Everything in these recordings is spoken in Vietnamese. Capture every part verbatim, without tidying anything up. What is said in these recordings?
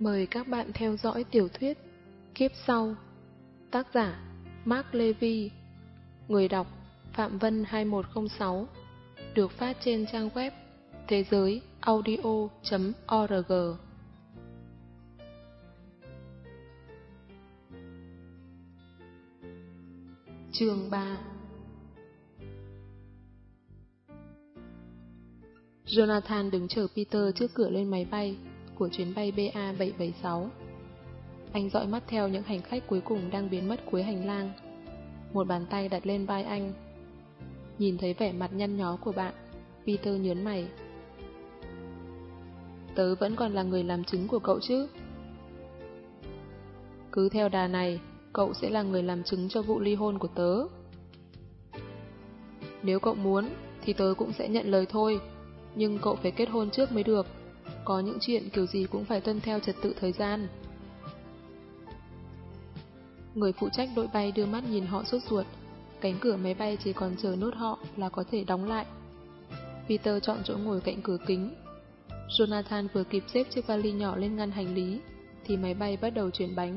Mời các bạn theo dõi tiểu thuyết Kiếp Sau. Tác giả Mark Levy. Người đọc Phạm Vân hai một không sáu. Được phát trên trang web thế giới audio chấm org. Chương ba. Jonathan đứng chờ Peter trước cửa lên máy bay của chuyến bay B A bảy bảy sáu. Anh dõi mắt theo những hành khách cuối cùng đang biến mất cuối hành lang. Một bàn tay đặt lên vai anh. Nhìn thấy vẻ mặt nhăn nhó của bạn, Peter nhớn mày. Tớ vẫn còn là người làm chứng của cậu chứ? Cứ theo đà này, cậu sẽ là người làm chứng cho vụ ly hôn của tớ. Nếu cậu muốn, thì tớ cũng sẽ nhận lời thôi. Nhưng cậu phải kết hôn trước mới được. Có những chuyện kiểu gì cũng phải tuân theo trật tự thời gian. Người phụ trách đội bay đưa mắt nhìn họ sốt ruột. Cánh cửa máy bay chỉ còn chờ nốt họ là có thể đóng lại. Peter chọn chỗ ngồi cạnh cửa kính. Jonathan vừa kịp xếp chiếc vali nhỏ lên ngăn hành lý thì máy bay bắt đầu chuyển bánh.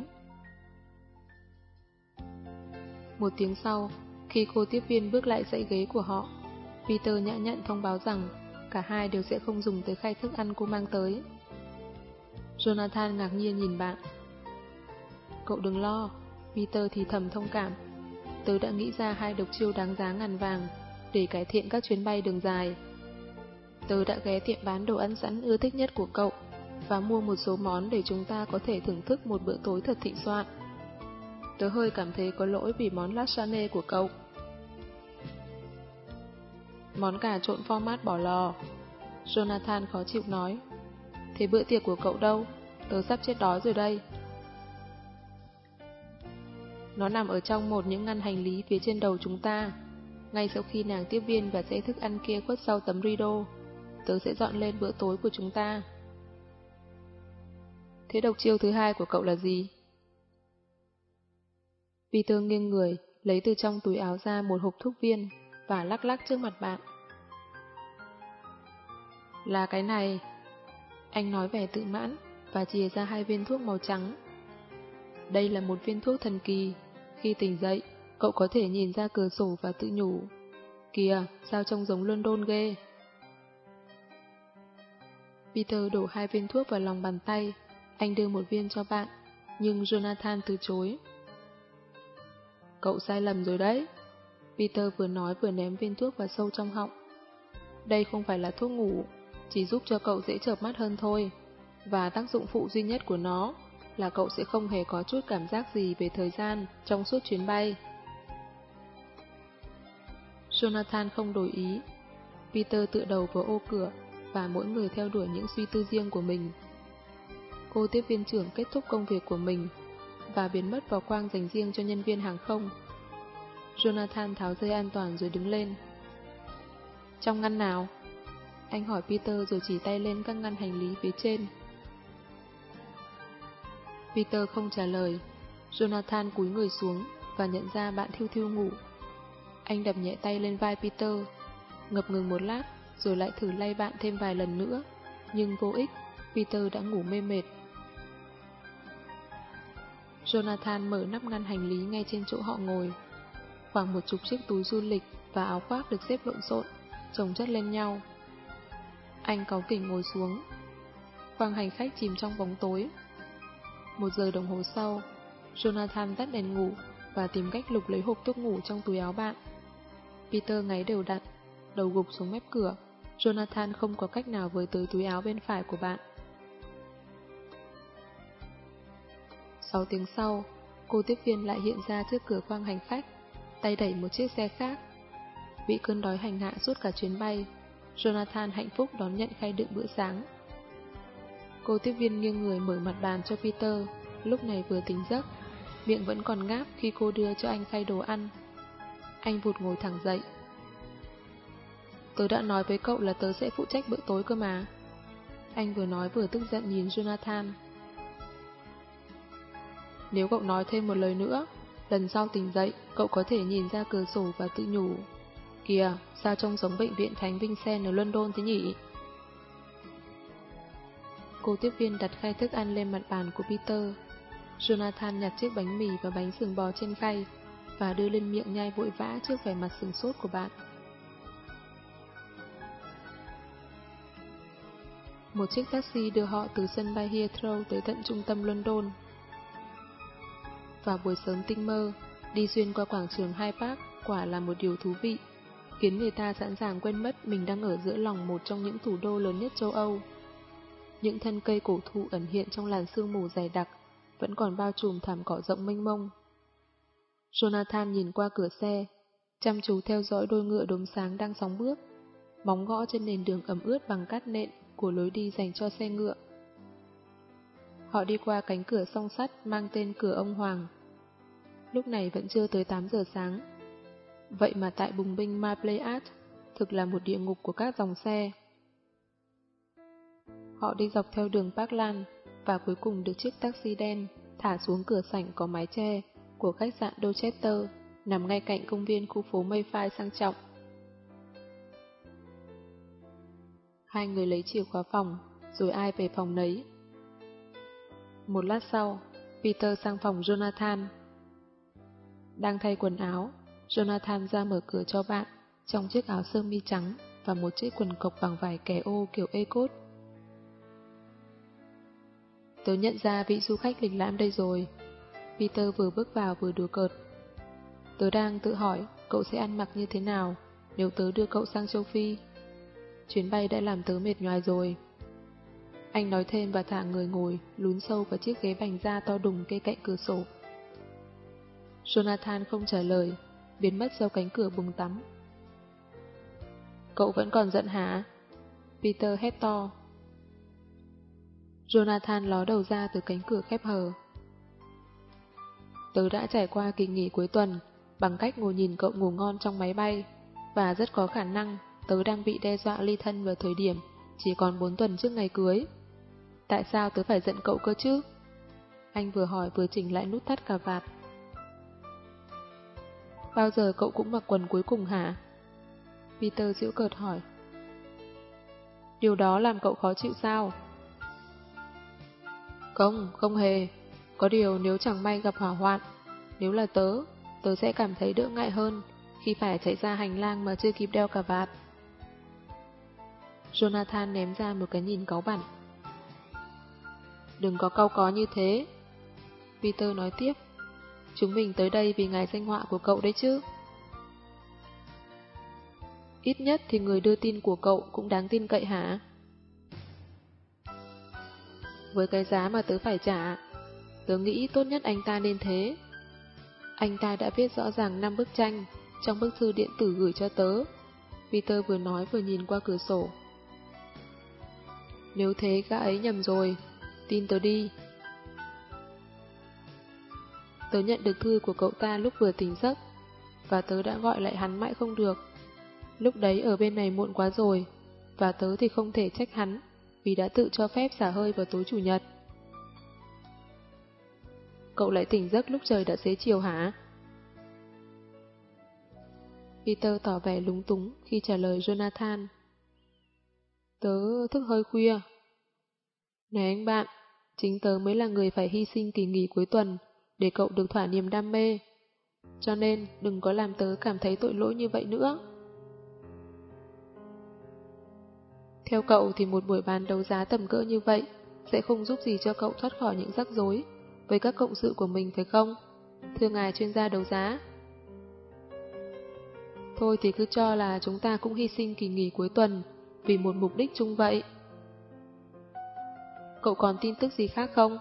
Một tiếng sau, khi cô tiếp viên bước lại dãy ghế của họ, Peter nhã nhặn thông báo rằng cả hai đều sẽ không dùng tới khay thức ăn cô mang tới. Jonathan ngạc nhiên nhìn bạn. Cậu đừng lo, Peter thì thầm thông cảm. Tớ đã nghĩ ra hai độc chiêu đáng giá ngàn vàng để cải thiện các chuyến bay đường dài. Tớ đã ghé tiệm bán đồ ăn sẵn ưa thích nhất của cậu và mua một số món để chúng ta có thể thưởng thức một bữa tối thật thịnh soạn. Tớ hơi cảm thấy có lỗi vì món lasagne của cậu. Món cà trộn format bỏ lò. Jonathan khó chịu nói. Thế bữa tiệc của cậu đâu? Tớ sắp chết đói rồi đây. Nó nằm ở trong một những ngăn hành lý phía trên đầu chúng ta. Ngay sau khi nàng tiếp viên và xe thức ăn kia khuất sau tấm rideau, tớ sẽ dọn lên bữa tối của chúng ta. Thế độc chiêu thứ hai của cậu là gì? Peter nghiêng người, lấy từ trong túi áo ra một hộp thuốc viên và lắc lắc trước mặt bạn. Là cái này. Anh nói vẻ tự mãn và chìa ra hai viên thuốc màu trắng. Đây là một viên thuốc thần kỳ. Khi tỉnh dậy, cậu có thể nhìn ra cửa sổ và tự nhủ. Kìa, sao trông giống London ghê. Peter đổ hai viên thuốc vào lòng bàn tay. Anh đưa một viên cho bạn, nhưng Jonathan từ chối. Cậu sai lầm rồi đấy. Peter vừa nói vừa ném viên thuốc vào sâu trong họng. Đây không phải là thuốc ngủ, chỉ giúp cho cậu dễ chợp mắt hơn thôi. Và tác dụng phụ duy nhất của nó là cậu sẽ không hề có chút cảm giác gì về thời gian trong suốt chuyến bay. Jonathan không đổi ý. Peter tựa đầu vào ô cửa và mỗi người theo đuổi những suy tư riêng của mình. Cô tiếp viên trưởng kết thúc công việc của mình và biến mất vào quang dành riêng cho nhân viên hàng không. Jonathan tháo dây an toàn rồi đứng lên. Trong ngăn nào? Anh hỏi Peter rồi chỉ tay lên các ngăn hành lý phía trên. Peter không trả lời. Jonathan cúi người xuống và nhận ra bạn thiêu thiêu ngủ. Anh đập nhẹ tay lên vai Peter, ngập ngừng một lát rồi lại thử lay bạn thêm vài lần nữa, nhưng vô ích, Peter đã ngủ mê mệt. Jonathan mở nắp ngăn hành lý ngay trên chỗ họ ngồi. Khoảng một chục chiếc túi du lịch và áo khoác được xếp lộn xộn, chồng chất lên nhau. Anh cáu kỉnh ngồi xuống. Khoang hành khách chìm trong bóng tối. Một giờ đồng hồ sau, Jonathan tắt đèn ngủ và tìm cách lục lấy hộp thuốc ngủ trong túi áo bạn. Peter ngáy đều đặn, đầu gục xuống mép cửa. Jonathan không có cách nào với tới túi áo bên phải của bạn. Sáu tiếng sau, cô tiếp viên lại hiện ra trước cửa khoang hành khách, tay đẩy một chiếc xe khác. Bị cơn đói hành hạ suốt cả chuyến bay, Jonathan hạnh phúc đón nhận khay đựng bữa sáng. Cô tiếp viên nghiêng người mở mặt bàn cho Peter, lúc này vừa tỉnh giấc, miệng vẫn còn ngáp khi cô đưa cho anh khay đồ ăn. Anh vụt ngồi thẳng dậy. Tớ đã nói với cậu là tớ sẽ phụ trách bữa tối cơ mà. Anh vừa nói vừa tức giận nhìn Jonathan. Nếu cậu nói thêm một lời nữa, lần sau tỉnh dậy, cậu có thể nhìn ra cửa sổ và tự nhủ. Kìa, sao trông giống bệnh viện Thánh Vincent ở London thế nhỉ? cô tiếp viên đặt khay thức ăn lên mặt bàn của Peter. Jonathan nhặt chiếc bánh mì và bánh sườn bò trên khay và đưa lên miệng nhai vội vã trước vẻ mặt sửng sốt của bạn. Một chiếc taxi đưa họ từ sân bay Heathrow tới tận trung tâm London. Vào buổi sớm tinh mơ, đi xuyên qua quảng trường Hyde Park quả là một điều thú vị, khiến người ta sẵn sàng quên mất mình đang ở giữa lòng một trong những thủ đô lớn nhất châu Âu. Những thân cây cổ thụ ẩn hiện trong làn sương mù dày đặc, vẫn còn bao trùm thảm cỏ rộng mênh mông. Jonathan nhìn qua cửa xe, chăm chú theo dõi đôi ngựa đốm sáng đang sóng bước, móng gõ trên nền đường ẩm ướt bằng cát nện của lối đi dành cho xe ngựa. Họ đi qua cánh cửa song sắt mang tên cửa ông Hoàng. Lúc này vẫn chưa tới tám giờ sáng. Vậy mà tại bùng binh Marplayat thực là một địa ngục của các dòng xe. Họ đi dọc theo đường Parkland và cuối cùng được chiếc taxi đen thả xuống cửa sảnh có mái che của khách sạn Dorchester nằm ngay cạnh công viên khu phố Mayfair sang trọng. Hai người lấy chìa khóa phòng, rồi ai về phòng nấy. Một lát sau, Peter sang phòng Jonathan. Đang thay quần áo, Jonathan ra mở cửa cho bạn trong chiếc áo sơ mi trắng và một chiếc quần cộc bằng vải kẻ ô kiểu A-cốt. Tớ nhận ra vị du khách lịch lãm đây rồi. Peter vừa bước vào vừa đùa cợt. Tớ đang tự hỏi cậu sẽ ăn mặc như thế nào nếu tớ đưa cậu sang châu Phi. Chuyến bay đã làm tớ mệt nhoài rồi. Anh nói thêm và thả người ngồi lún sâu vào chiếc ghế bành da to đùng kê cạnh cửa sổ. Jonathan không trả lời, biến mất sau cánh cửa bùng tắm. Cậu vẫn còn giận hả? Peter hét to. Jonathan ló đầu ra từ cánh cửa khép hờ. Tớ đã trải qua kỳ nghỉ cuối tuần bằng cách ngồi nhìn cậu ngủ ngon trong máy bay, và rất có khả năng tớ đang bị đe dọa ly thân vào thời điểm chỉ còn bốn tuần trước ngày cưới. Tại sao tớ phải giận cậu cơ chứ? Anh vừa hỏi vừa chỉnh lại nút thắt cà vạt. Bao giờ cậu cũng mặc quần cuối cùng hả? Peter giễu cợt hỏi. Điều đó làm cậu khó chịu sao? Không, không hề. Có điều nếu chẳng may gặp hỏa hoạn, nếu là tớ, tớ sẽ cảm thấy đỡ ngại hơn khi phải chạy ra hành lang mà chưa kịp đeo cà vạt. Jonathan ném ra một cái nhìn cáu bẳn. Đừng có cau có như thế. Peter nói tiếp. Chúng mình tới đây vì ngày danh họa của cậu đấy chứ. Ít nhất thì người đưa tin của cậu cũng đáng tin cậy hả? Với cái giá mà tớ phải trả, tớ nghĩ tốt nhất anh ta nên thế. Anh ta đã viết rõ ràng năm bức tranh trong bức thư điện tử gửi cho tớ. Peter vừa nói vừa nhìn qua cửa sổ. Nếu thế gã ấy nhầm rồi, tin tớ đi. Tớ nhận được thư của cậu ta lúc vừa tỉnh giấc, và tớ đã gọi lại hắn mãi không được. Lúc đấy ở bên này muộn quá rồi, và tớ thì không thể trách hắn vì đã tự cho phép xả hơi vào tối chủ nhật. Cậu lại tỉnh giấc lúc trời đã xế chiều hả? Peter tỏ vẻ lúng túng khi trả lời Jonathan. Tớ thức hơi khuya. Này anh bạn, chính tớ mới là người phải hy sinh kỳ nghỉ cuối tuần để cậu được thỏa niềm đam mê. Cho nên đừng có làm tớ cảm thấy tội lỗi như vậy nữa. Theo cậu thì một buổi bán đấu giá tầm cỡ như vậy sẽ không giúp gì cho cậu thoát khỏi những rắc rối với các cộng sự của mình phải không? Thưa ngài chuyên gia đấu giá. Thôi thì cứ cho là chúng ta cũng hy sinh kỳ nghỉ cuối tuần vì một mục đích chung vậy. Cậu còn tin tức gì khác không?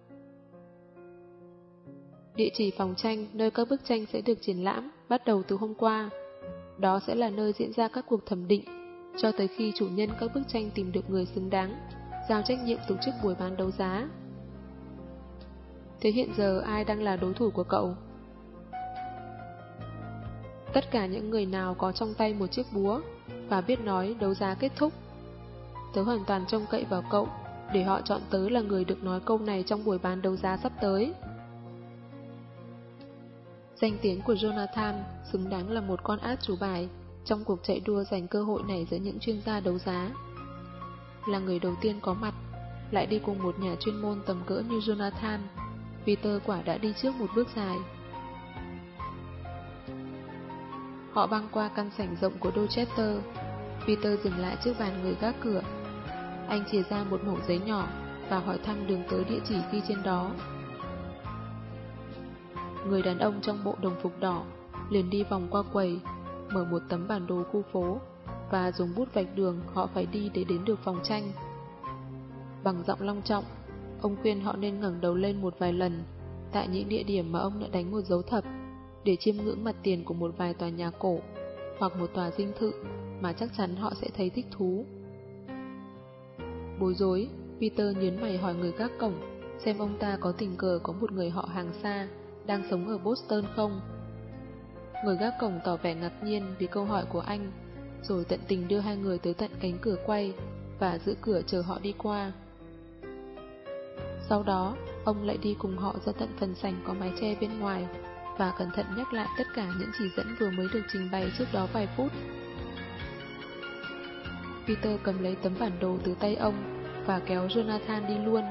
Địa chỉ phòng tranh nơi các bức tranh sẽ được triển lãm bắt đầu từ hôm qua. Đó sẽ là nơi diễn ra các cuộc thẩm định cho tới khi chủ nhân các bức tranh tìm được người xứng đáng giao trách nhiệm tổ chức buổi bán đấu giá. Thế hiện giờ ai đang là đối thủ của cậu? Tất cả những người nào có trong tay một chiếc búa và biết nói đấu giá kết thúc. Tớ hoàn toàn trông cậy vào cậu để họ chọn tớ là người được nói câu này trong buổi bán đấu giá sắp tới. Danh tiếng của Jonathan xứng đáng là một con át chủ bài trong cuộc chạy đua giành cơ hội này giữa những chuyên gia đấu giá. Là người đầu tiên có mặt, lại đi cùng một nhà chuyên môn tầm cỡ như Jonathan, Peter quả đã đi trước một bước dài. Họ băng qua căn sảnh rộng của Dorchester. Peter dừng lại trước bàn người gác cửa. Anh chìa ra một mẩu giấy nhỏ và hỏi thăm đường tới địa chỉ ghi trên đó. Người đàn ông trong bộ đồng phục đỏ liền đi vòng qua quầy, mở một tấm bản đồ khu phố và dùng bút vạch đường họ phải đi để đến được phòng tranh. Bằng giọng long trọng, ông khuyên họ nên ngẩng đầu lên một vài lần tại những địa điểm mà ông đã đánh một dấu thập để chiêm ngưỡng mặt tiền của một vài tòa nhà cổ hoặc một tòa dinh thự mà chắc chắn họ sẽ thấy thích thú. Bối rối, Peter nhớn mày hỏi người gác cổng xem ông ta có tình cờ có một người họ hàng xa đang sống ở Boston không. Người gác cổng tỏ vẻ ngạc nhiên vì câu hỏi của anh, rồi tận tình đưa hai người tới tận cánh cửa quay và giữ cửa chờ họ đi qua. Sau đó, ông lại đi cùng họ ra tận phần sảnh có mái che bên ngoài và cẩn thận nhắc lại tất cả những chỉ dẫn vừa mới được trình bày trước đó vài phút. Peter cầm lấy tấm bản đồ từ tay ông và kéo Jonathan đi luôn.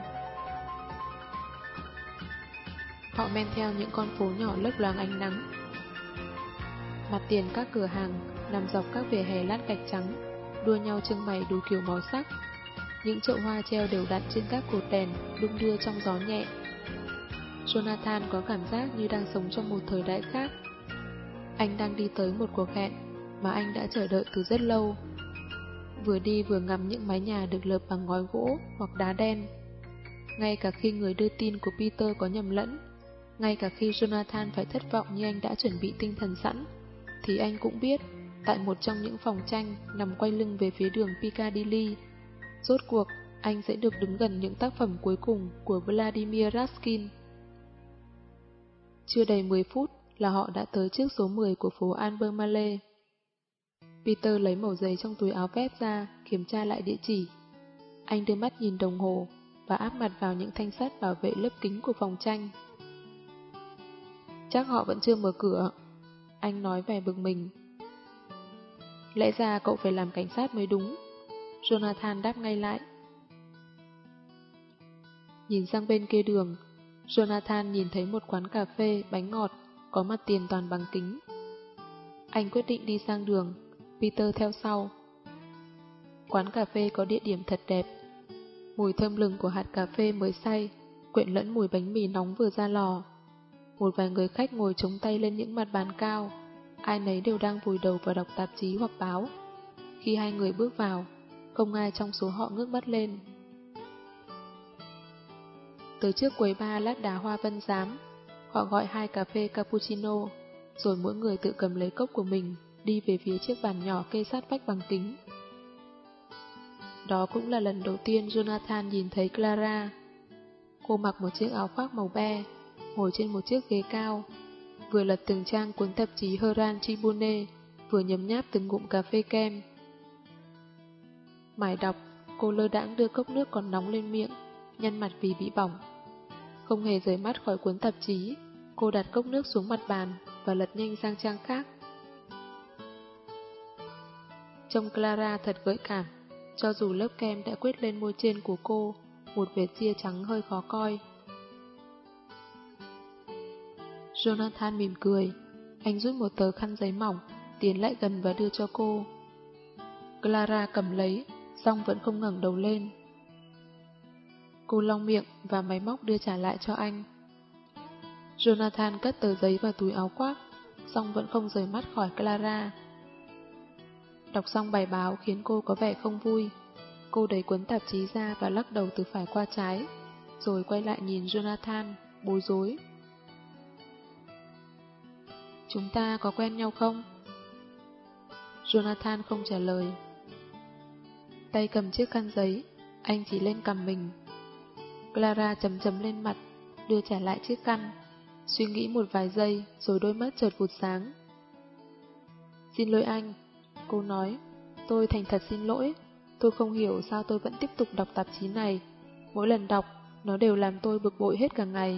Họ men theo những con phố nhỏ lấp loáng ánh nắng. Mặt tiền các cửa hàng nằm dọc các vỉa hè lát gạch trắng, đua nhau trưng bày đủ kiểu màu sắc. Những chậu hoa treo đều đặn trên các cột đèn đung đưa trong gió nhẹ. Jonathan có cảm giác như đang sống trong một thời đại khác. Anh đang đi tới một cuộc hẹn mà anh đã chờ đợi từ rất lâu. Vừa đi vừa ngắm những mái nhà được lợp bằng ngói gỗ hoặc đá đen. Ngay cả khi người đưa tin của Peter có nhầm lẫn, ngay cả khi Jonathan phải thất vọng như anh đã chuẩn bị tinh thần sẵn, thì anh cũng biết, tại một trong những phòng tranh nằm quay lưng về phía đường Piccadilly, rốt cuộc anh sẽ được đứng gần những tác phẩm cuối cùng của Vladimir Raskin. Chưa đầy mười phút là họ đã tới trước số mười của phố Albemarle. Peter lấy mẩu giấy trong túi áo vest ra, kiểm tra lại địa chỉ. Anh đưa mắt nhìn đồng hồ và áp mặt vào những thanh sắt bảo vệ lớp kính của phòng tranh. Chắc họ vẫn chưa mở cửa, anh nói vẻ bực mình. Lẽ ra cậu phải làm cảnh sát mới đúng, Jonathan đáp ngay lại. Nhìn sang bên kia đường, Jonathan nhìn thấy một quán cà phê, bánh ngọt, có mặt tiền toàn bằng kính. Anh quyết định đi sang đường, Peter theo sau. Quán cà phê có địa điểm thật đẹp. Mùi thơm lừng của hạt cà phê mới xay, quyện lẫn mùi bánh mì nóng vừa ra lò. Một vài người khách ngồi chống tay lên những mặt bàn cao, ai nấy đều đang vùi đầu vào đọc tạp chí hoặc báo. Khi hai người bước vào, không ai trong số họ ngước mắt lên. Tới trước quầy bar lát đá hoa vân giám, họ gọi hai cà phê cappuccino, rồi mỗi người tự cầm lấy cốc của mình, đi về phía chiếc bàn nhỏ kê sát vách bằng kính. Đó cũng là lần đầu tiên Jonathan nhìn thấy Clara. Cô mặc một chiếc áo khoác màu be, ngồi trên một chiếc ghế cao, vừa lật từng trang cuốn tạp chí Herald Tribune, vừa nhấm nháp từng ngụm cà phê kem. Mải đọc, cô lơ đãng đưa cốc nước còn nóng lên miệng, nhăn mặt vì bị bỏng. Không hề rời mắt khỏi cuốn tạp chí, cô đặt cốc nước xuống mặt bàn và lật nhanh sang trang khác. Trông Clara thật gợi cảm, cho dù lớp kem đã quét lên môi trên của cô một vệt ria trắng hơi khó coi. Jonathan mỉm cười, anh rút một tờ khăn giấy mỏng, tiến lại gần và đưa cho cô. Clara cầm lấy, song vẫn không ngẩng đầu lên. Cô long miệng và máy móc đưa trả lại cho anh. Jonathan cất tờ giấy vào túi áo khoác, song vẫn không rời mắt khỏi Clara. Đọc xong bài báo khiến cô có vẻ không vui. Cô đẩy cuốn tạp chí ra và lắc đầu từ phải qua trái, rồi quay lại nhìn Jonathan, bối rối. Chúng ta có quen nhau không? Jonathan không trả lời. Tay cầm chiếc khăn giấy, anh chỉ lên cằm mình. Clara chấm chấm lên mặt, đưa trả lại chiếc khăn, suy nghĩ một vài giây rồi đôi mắt chợt vụt sáng. Xin lỗi anh, cô nói, tôi thành thật xin lỗi. Tôi không hiểu sao tôi vẫn tiếp tục đọc tạp chí này. Mỗi lần đọc, nó đều làm tôi bực bội hết cả ngày.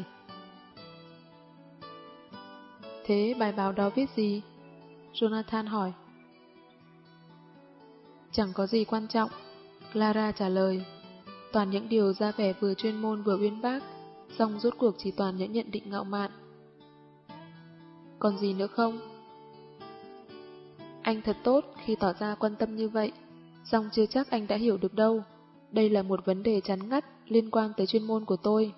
Thế bài báo đó viết gì? Jonathan hỏi. Chẳng có gì quan trọng, Clara trả lời. toàn những điều ra vẻ vừa chuyên môn vừa uyên bác, song rốt cuộc chỉ toàn những nhận định ngạo mạn. Còn gì nữa không? Anh thật tốt khi tỏ ra quan tâm như vậy, song chưa chắc anh đã hiểu được đâu. Đây là một vấn đề chắn ngắt liên quan tới chuyên môn của tôi.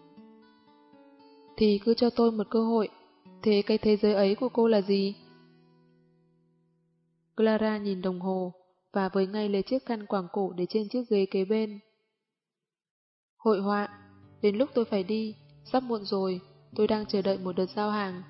Thì cứ cho tôi một cơ hội. Thế cái thế giới ấy của cô là gì? Clara nhìn đồng hồ và với ngay lấy chiếc khăn quàng cổ để trên chiếc ghế kế bên. Hội họa. Đến lúc tôi phải đi, sắp muộn rồi, tôi đang chờ đợi một đợt giao hàng.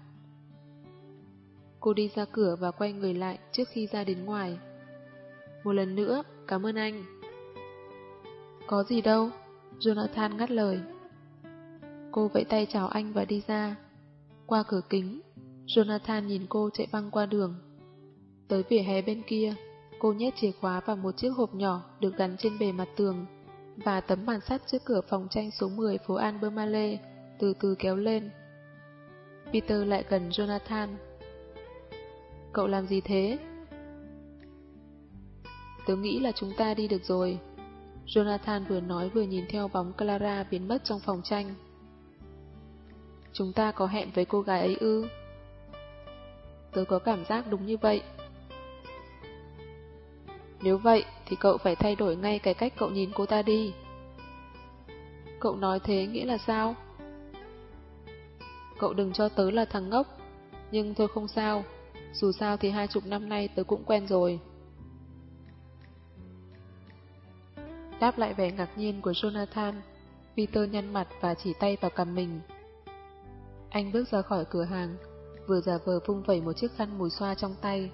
Cô đi ra cửa và quay người lại trước khi ra đến ngoài. Một lần nữa, cảm ơn anh. Có gì đâu, Jonathan ngắt lời. Cô vẫy tay chào anh và đi ra. Qua cửa kính, Jonathan nhìn cô chạy băng qua đường. Tới vỉa hè bên kia, cô nhét chìa khóa vào một chiếc hộp nhỏ được gắn trên bề mặt tường, và tấm màn sắt trước cửa phòng tranh số mười phố Albemarle từ từ kéo lên. Peter lại gần Jonathan. Cậu làm gì thế? Tớ nghĩ là chúng ta đi được rồi. Jonathan vừa nói vừa nhìn theo bóng Clara biến mất trong phòng tranh. Chúng ta có hẹn với cô gái ấy ư? Tớ có cảm giác đúng như vậy. Nếu vậy thì cậu phải thay đổi ngay cái cách cậu nhìn cô ta đi. Cậu nói thế nghĩa là sao? Cậu đừng cho tớ là thằng ngốc. Nhưng thôi không sao. Dù sao thì hai chục năm nay tớ cũng quen rồi. Đáp lại vẻ ngạc nhiên của Jonathan, Peter nhăn mặt và chỉ tay vào cằm mình. Anh bước ra khỏi cửa hàng, vừa giả vờ vung vẩy một chiếc khăn mùi xoa trong tay.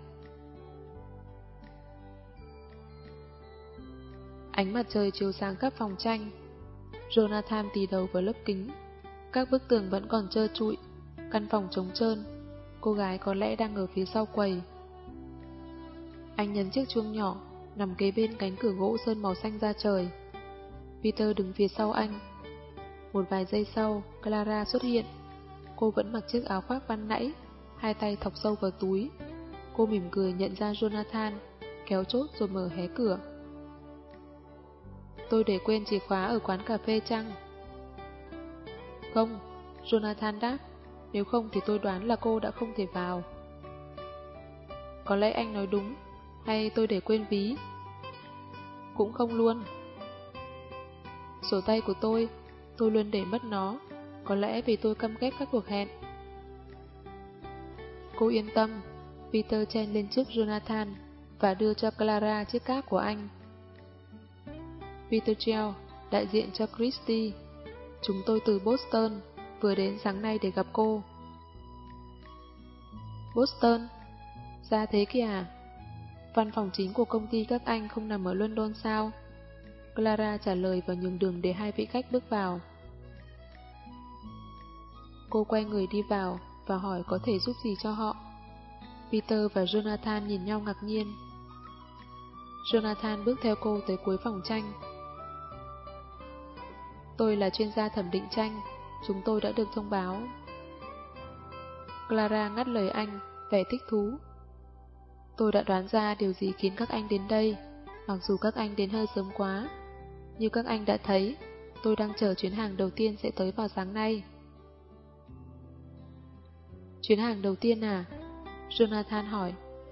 Ánh mặt trời chiếu sáng khắp phòng tranh. Jonathan tì đầu vào lớp kính. Các bức tường vẫn còn trơ trụi, căn phòng trống trơn. Cô gái có lẽ đang ở phía sau quầy. Anh nhấn chiếc chuông nhỏ, nằm kế bên cánh cửa gỗ sơn màu xanh da trời. Peter đứng phía sau anh. Một vài giây sau, Clara xuất hiện. Cô vẫn mặc chiếc áo khoác ban nãy, hai tay thọc sâu vào túi. Cô mỉm cười nhận ra Jonathan, kéo chốt rồi mở hé cửa. Tôi để quên chìa khóa ở quán cà phê chăng? Không, Jonathan đáp. Nếu không thì tôi đoán là cô đã không thể vào. Có lẽ anh nói đúng, hay tôi để quên ví? Cũng không luôn. Sổ tay của tôi, tôi luôn để mất nó, có lẽ vì tôi căm ghét các cuộc hẹn. Cô yên tâm, Peter chen lên trước Jonathan và đưa cho Clara chiếc cáp của anh. Peter Trell, đại diện cho Christie. Chúng tôi từ Boston, vừa đến sáng nay để gặp cô. Boston? Ra thế kìa. Văn phòng chính của công ty các anh không nằm ở London sao? Clara trả lời và nhường đường để hai vị khách bước vào. Cô quay người đi vào và hỏi có thể giúp gì cho họ. Peter và Jonathan nhìn nhau ngạc nhiên. Jonathan bước theo cô tới cuối phòng tranh. Tôi là chuyên gia thẩm định tranh, chúng tôi đã được thông báo. Clara ngắt lời anh, vẻ thích thú. Tôi đã đoán ra điều gì khiến các anh đến đây, mặc dù các anh đến hơi sớm quá. Như các anh đã thấy, tôi đang chờ chuyến hàng đầu tiên sẽ tới vào sáng nay. Chuyến hàng đầu tiên à? Jonathan hỏi.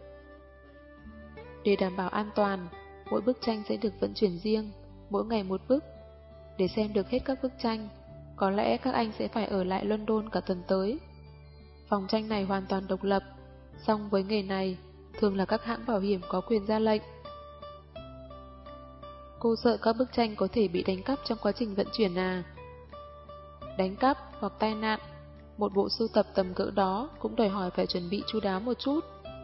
Để đảm bảo an toàn, mỗi bức tranh sẽ được vận chuyển riêng, mỗi ngày một bức. Để xem được hết các bức tranh, có lẽ các anh sẽ phải ở lại London cả tuần tới. Phòng tranh này hoàn toàn độc lập, song với nghề này, thường là các hãng bảo hiểm có quyền ra lệnh. Cô sợ các bức tranh có thể bị đánh cắp trong quá trình vận chuyển à? Đánh cắp hoặc tai nạn, một bộ sưu tập tầm cỡ đó cũng đòi hỏi phải chuẩn bị chu đáo một chút.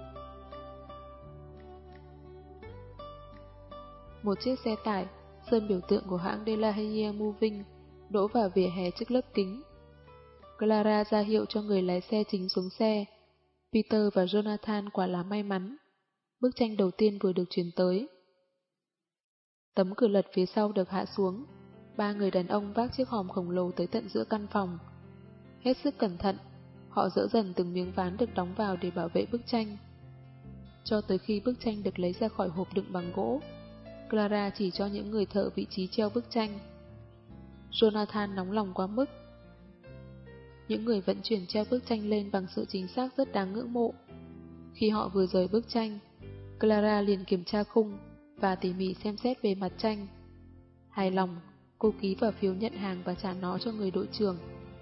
Một chiếc xe tải, sơn biểu tượng của hãng De La Haye Moving, đỗ vào vỉa hè trước lớp kính. Clara ra hiệu cho người lái xe chính xuống xe. Peter và Jonathan quả là may mắn. Bức tranh đầu tiên vừa được chuyển tới. Tấm cửa lật phía sau được hạ xuống. Ba người đàn ông vác chiếc hòm khổng lồ tới tận giữa căn phòng. Hết sức cẩn thận, họ dỡ dần từng miếng ván được đóng vào để bảo vệ bức tranh. Cho tới khi bức tranh được lấy ra khỏi hộp đựng bằng gỗ, Clara chỉ cho những người thợ vị trí treo bức tranh. Jonathan nóng lòng quá mức. Những người vận chuyển treo bức tranh lên bằng sự chính xác rất đáng ngưỡng mộ. Khi họ vừa rời bức tranh, Clara liền kiểm tra khung và tỉ mỉ xem xét về mặt tranh. Hài lòng, cô ký vào phiếu nhận hàng và trả nó cho người đội trưởng.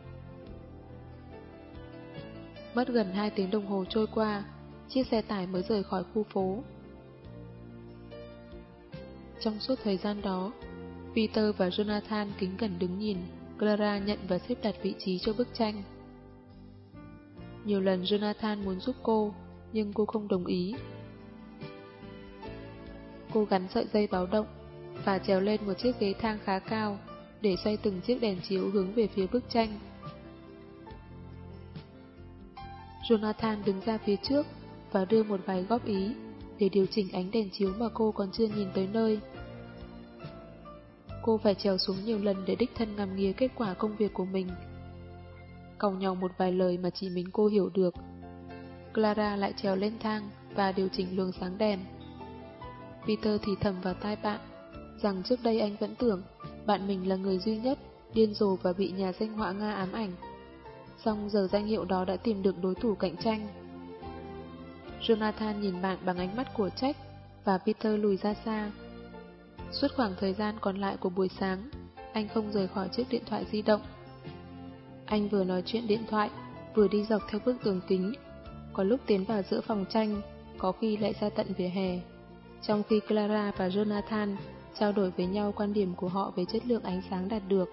Mất gần hai tiếng đồng hồ trôi qua, chiếc xe tải mới rời khỏi khu phố. Trong suốt thời gian đó, Peter và Jonathan kính cẩn đứng nhìn Clara nhận và xếp đặt vị trí cho bức tranh. Nhiều lần Jonathan muốn giúp cô, nhưng cô không đồng ý. Cô gắn sợi dây báo động và trèo lên một chiếc ghế thang khá cao để xoay từng chiếc đèn chiếu hướng về phía bức tranh. Jonathan đứng ra phía trước và đưa một vài góp ý để điều chỉnh ánh đèn chiếu mà cô còn chưa nhìn tới nơi. Cô phải trèo xuống nhiều lần để đích thân ngắm nghía kết quả công việc của mình. Càu nhau một vài lời mà chỉ mình cô hiểu được. Clara lại trèo lên thang và điều chỉnh luồng sáng đèn. Peter thì thầm vào tai bạn rằng trước đây anh vẫn tưởng bạn mình là người duy nhất điên rồ và bị nhà danh họa Nga ám ảnh. Song giờ danh hiệu đó đã tìm được đối thủ cạnh tranh. Jonathan nhìn bạn bằng ánh mắt của trách và Peter lùi ra xa. Suốt khoảng thời gian còn lại của buổi sáng, anh không rời khỏi chiếc điện thoại di động. Anh vừa nói chuyện điện thoại, vừa đi dọc theo bức tường kính, có lúc tiến vào giữa phòng tranh, có khi lại ra tận vỉa hè, trong khi Clara và Jonathan trao đổi với nhau quan điểm của họ về chất lượng ánh sáng đạt được.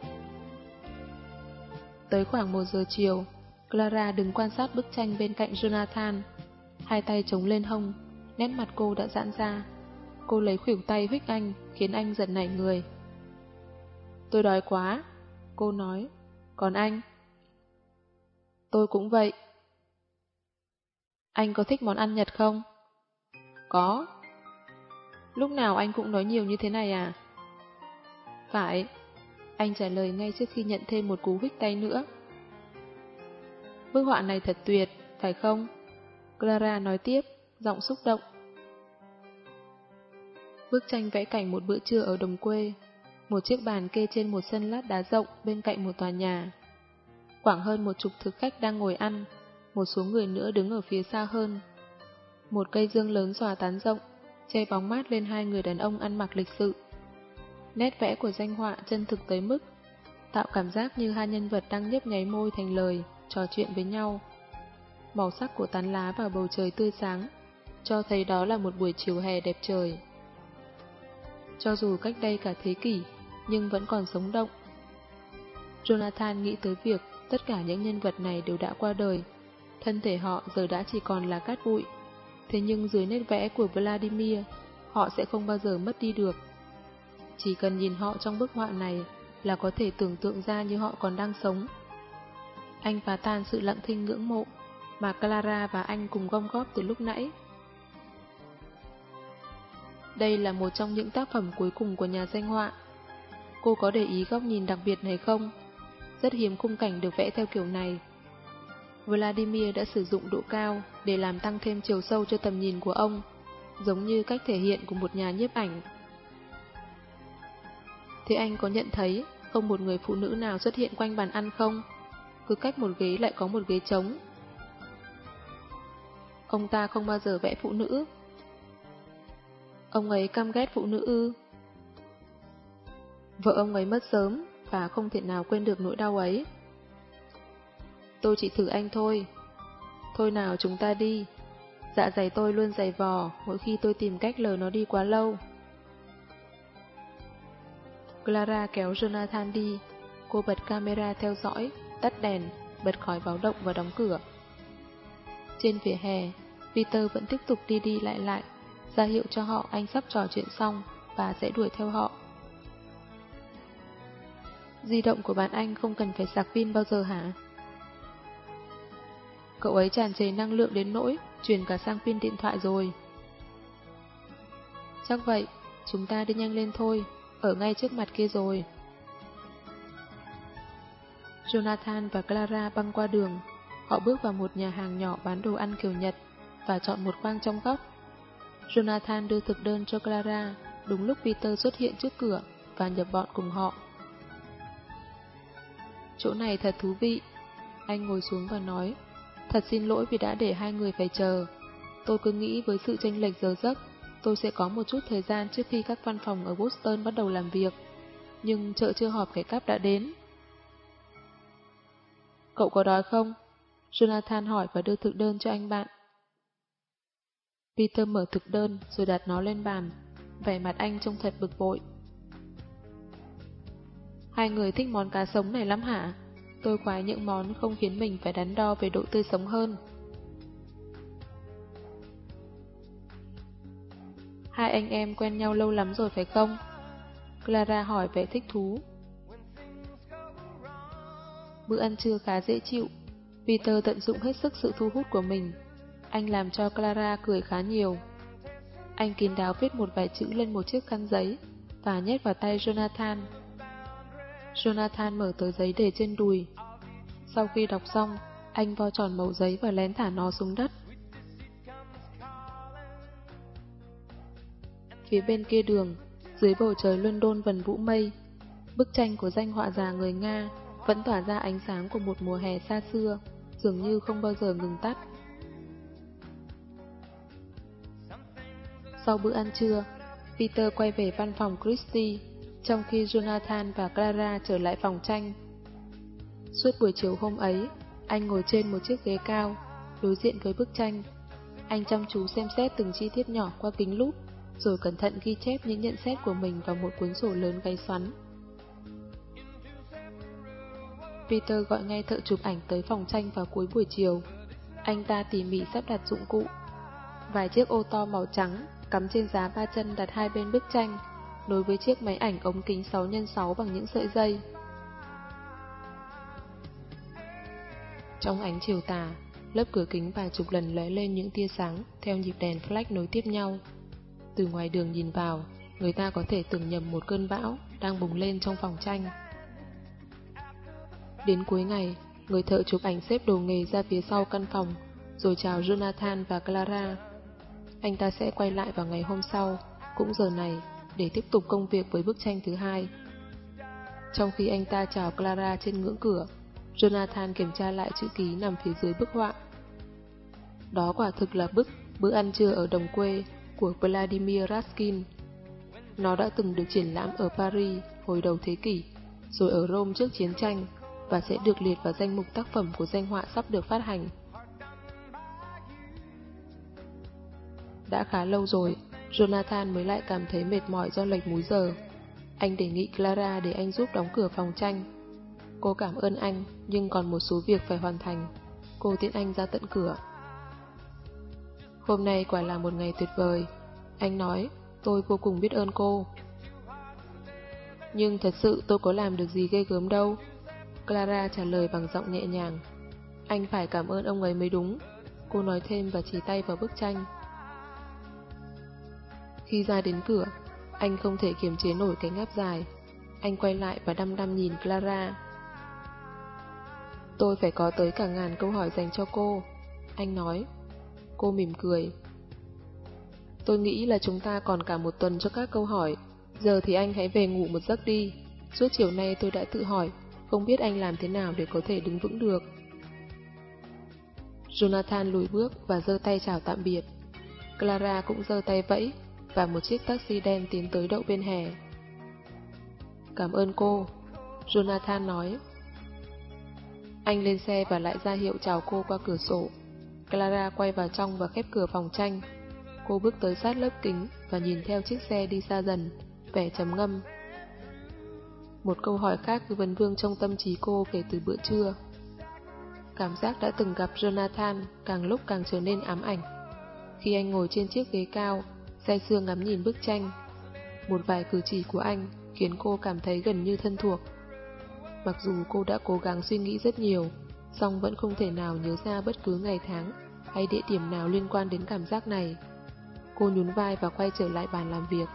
Tới khoảng một giờ chiều, Clara đứng quan sát bức tranh bên cạnh Jonathan, hai tay chống lên hông, nét mặt cô đã giãn ra. Cô lấy khuỷu tay huých anh, khiến anh giật nảy người. Tôi đói quá, cô nói. Còn anh? Tôi cũng vậy. Anh có thích món ăn Nhật không? Có. Lúc nào anh cũng nói nhiều như thế này à? Phải. Anh trả lời ngay trước khi nhận thêm một cú huých tay nữa. Bức họa này thật tuyệt, phải không? Clara nói tiếp, giọng xúc động. Bức tranh vẽ cảnh một bữa trưa ở đồng quê. Một chiếc bàn kê trên một sân lát đá rộng bên cạnh một tòa nhà. Khoảng hơn một chục thực khách đang ngồi ăn, một số người nữa đứng ở phía xa hơn. Một cây dương lớn xòa tán rộng, che bóng mát lên hai người đàn ông ăn mặc lịch sự. Nét vẽ của danh họa chân thực tới mức tạo cảm giác như hai nhân vật đang nhấp nháy môi thành lời, trò chuyện với nhau. Màu sắc của tán lá vào bầu trời tươi sáng, cho thấy đó là một buổi chiều hè đẹp trời. Cho dù cách đây cả thế kỷ, nhưng vẫn còn sống động. Jonathan nghĩ tới việc tất cả những nhân vật này đều đã qua đời, thân thể họ giờ đã chỉ còn là cát bụi. Thế nhưng dưới nét vẽ của Vladimir, họ sẽ không bao giờ mất đi được. Chỉ cần nhìn họ trong bức họa này là có thể tưởng tượng ra như họ còn đang sống. Anh phá tan sự lặng thinh ngưỡng mộ mà Clara và anh cùng gom góp từ lúc nãy. Đây là một trong những tác phẩm cuối cùng của nhà danh họa. Cô có để ý góc nhìn đặc biệt này không? Rất hiếm khung cảnh được vẽ theo kiểu này. Vladimir đã sử dụng độ cao để làm tăng thêm chiều sâu cho tầm nhìn của ông, giống như cách thể hiện của một nhà nhiếp ảnh. Thế anh có nhận thấy không một người phụ nữ nào xuất hiện quanh bàn ăn không? Cứ cách một ghế lại có một ghế trống. Ông ta không bao giờ vẽ phụ nữ. Ông ấy căm ghét phụ nữ ư? Vợ ông ấy mất sớm và không thể nào quên được nỗi đau ấy. Tôi chỉ thử anh thôi. Thôi nào chúng ta đi. Dạ dày tôi luôn dày vò mỗi khi tôi tìm cách lờ nó đi quá lâu. Clara kéo Jonathan đi. Cô bật camera theo dõi, tắt đèn, bật khói báo động và đóng cửa. Trên vỉa hè, Peter vẫn tiếp tục đi đi lại lại, ra hiệu cho họ anh sắp trò chuyện xong và sẽ đuổi theo họ. Di động của bạn anh không cần phải sạc pin bao giờ hả? Cậu ấy tràn trề năng lượng đến nỗi chuyển cả sang pin điện thoại rồi. Chắc vậy, chúng ta đi nhanh lên thôi, ở ngay trước mặt kia rồi. Jonathan và Clara băng qua đường. Họ bước vào một nhà hàng nhỏ bán đồ ăn kiểu Nhật và chọn một khoang trong góc. Jonathan đưa thực đơn cho Clara, đúng lúc Peter xuất hiện trước cửa và nhập bọn cùng họ. Chỗ này thật thú vị. Anh ngồi xuống và nói, thật xin lỗi vì đã để hai người phải chờ. Tôi cứ nghĩ với sự chênh lệch giờ giấc, tôi sẽ có một chút thời gian trước khi các văn phòng ở Boston bắt đầu làm việc. Nhưng chợ chưa họp kẻ cắp đã đến. Cậu có đói không? Jonathan hỏi và đưa thực đơn cho anh bạn. Peter mở thực đơn rồi đặt nó lên bàn. Vẻ mặt anh trông thật bực bội. Hai người thích món cá sống này lắm hả? Tôi khoái những món không khiến mình phải đắn đo về độ tươi sống hơn. Hai anh em quen nhau lâu lắm rồi phải không? Clara hỏi vẻ thích thú. Bữa ăn trưa khá dễ chịu. Peter tận dụng hết sức sự thu hút của mình. Anh làm cho Clara cười khá nhiều. Anh kín đáo viết một vài chữ lên một chiếc khăn giấy và nhét vào tay Jonathan. Jonathan mở tờ giấy để trên đùi. Sau khi đọc xong, anh vo tròn mẩu giấy và lén thả nó xuống đất. Phía bên kia đường, dưới bầu trời London vần vũ mây, bức tranh của danh họa gia người Nga vẫn tỏa ra ánh sáng của một mùa hè xa xưa, dường như không bao giờ ngừng tắt. Sau bữa ăn trưa, Peter quay về văn phòng Christie, trong khi Jonathan và Clara trở lại phòng tranh. Suốt buổi chiều hôm ấy, anh ngồi trên một chiếc ghế cao, đối diện với bức tranh. Anh chăm chú xem xét từng chi tiết nhỏ qua kính lúp, rồi cẩn thận ghi chép những nhận xét của mình vào một cuốn sổ lớn gáy xoắn. Peter gọi ngay thợ chụp ảnh tới phòng tranh vào cuối buổi chiều. Anh ta tỉ mỉ sắp đặt dụng cụ. Vài chiếc ô to màu trắng cắm trên giá ba chân đặt hai bên bức tranh, nối với chiếc máy ảnh ống kính sáu nhân sáu bằng những sợi dây. Trong ánh chiều tà, lớp cửa kính vài chục lần lóe lên những tia sáng theo nhịp đèn flash nối tiếp nhau. Từ ngoài đường nhìn vào, người ta có thể tưởng nhầm một cơn bão đang bùng lên trong phòng tranh. Đến cuối ngày, người thợ chụp ảnh xếp đồ nghề ra phía sau căn phòng, rồi chào Jonathan và Clara. Anh ta sẽ quay lại vào ngày hôm sau, cũng giờ này, để tiếp tục công việc với bức tranh thứ hai. Trong khi anh ta chào Clara trên ngưỡng cửa, Jonathan kiểm tra lại chữ ký nằm phía dưới bức họa. Đó quả thực là bức Bữa ăn trưa ở đồng quê của Vladimir Raskin. Nó đã từng được triển lãm ở Paris hồi đầu thế kỷ, rồi ở Rome trước chiến tranh, và sẽ được liệt vào danh mục tác phẩm của danh họa sắp được phát hành. Đã khá lâu rồi, Jonathan mới lại cảm thấy mệt mỏi do lệch múi giờ. Anh đề nghị Clara để anh giúp đóng cửa phòng tranh. Cô cảm ơn anh, nhưng còn một số việc phải hoàn thành. Cô tiễn anh ra tận cửa. Hôm nay quả là một ngày tuyệt vời. Anh nói, tôi vô cùng biết ơn cô. Nhưng thật sự tôi có làm được gì ghê gớm đâu. Clara trả lời bằng giọng nhẹ nhàng. Anh phải cảm ơn ông ấy mới đúng. Cô nói thêm và chỉ tay vào bức tranh. Khi ra đến cửa, anh không thể kiềm chế nổi cái ngáp dài. Anh quay lại và đăm đăm nhìn Clara. Tôi phải có tới cả ngàn câu hỏi dành cho cô, anh nói. Cô mỉm cười. Tôi nghĩ là chúng ta còn cả một tuần cho các câu hỏi. Giờ thì anh hãy về ngủ một giấc đi. Suốt chiều nay tôi đã tự hỏi, không biết anh làm thế nào để có thể đứng vững được. Jonathan lùi bước và giơ tay chào tạm biệt. Clara cũng giơ tay vẫy, và một chiếc taxi đen tiến tới đậu bên hè. Cảm ơn cô, Jonathan nói. Anh lên xe và lại ra hiệu chào cô qua cửa sổ. Clara quay vào trong và khép cửa phòng tranh. Cô bước tới sát lớp kính và nhìn theo chiếc xe đi xa dần, vẻ trầm ngâm. Một câu hỏi khác cứ vấn vương trong tâm trí cô kể từ bữa trưa. Cảm giác đã từng gặp Jonathan càng lúc càng trở nên ám ảnh. Khi anh ngồi trên chiếc ghế cao, say sưa ngắm nhìn bức tranh, một vài cử chỉ của anh khiến cô cảm thấy gần như thân thuộc. Mặc dù cô đã cố gắng suy nghĩ rất nhiều, song vẫn không thể nào nhớ ra bất cứ ngày tháng hay địa điểm nào liên quan đến cảm giác này. Cô nhún vai và quay trở lại bàn làm việc.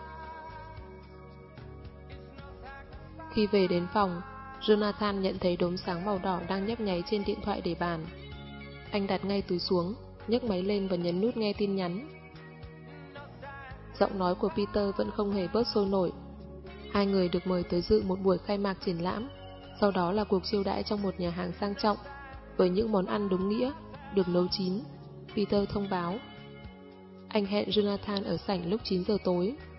Khi về đến phòng, Jonathan nhận thấy đốm sáng màu đỏ đang nhấp nháy trên điện thoại để bàn. Anh đặt ngay túi xuống, nhấc máy lên và nhấn nút nghe tin nhắn. giọng nói của Peter vẫn không hề bớt sôi nổi. Hai người được mời tới dự một buổi khai mạc triển lãm, sau đó là cuộc chiêu đãi trong một nhà hàng sang trọng, với những món ăn đúng nghĩa, được nấu chín. Peter thông báo. Anh hẹn Jonathan ở sảnh lúc chín giờ tối.